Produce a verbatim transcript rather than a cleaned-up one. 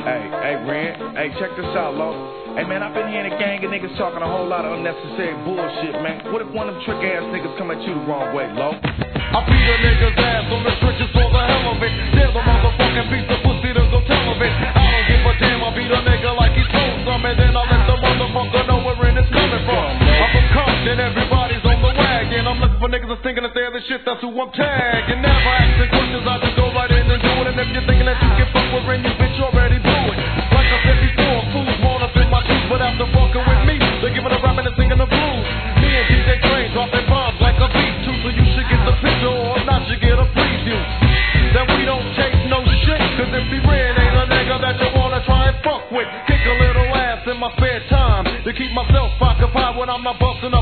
Hey, hey, Ren. Hey, check this out, Lo. Hey, man, I've been hearing a gang of niggas talking a whole lot of unnecessary bullshit, man. What if one of them trick-ass niggas come at you the wrong way, Lo? I beat a nigga's ass on the trenches for the hell of it. There's a motherfucking piece of pussy to go tell of it. I don't give a damn, I beat a nigga like he stole some, and then I let the motherfucker know where it's coming from. I'm from Compton, everybody's on the wagon. I'm looking for niggas that's thinking that they're the shit, that's who I'm tagging. Never asking questions, I just go right in and do it. And if you're thinking that you can fuck with Ren, you bitch already blew it. Like I said before, fools wanna fit my shoes, but after fucking with me, they're giving a rap and they're singing the blues. Me and D J Train dropping bombs like a beat too, so you should get the picture or not you get a preview. That we don't chase no shit, cause if he Ren ain't a nigga that you wanna try and fuck with. Kick a little ass in my spare time to keep myself occupied when I'm not busting up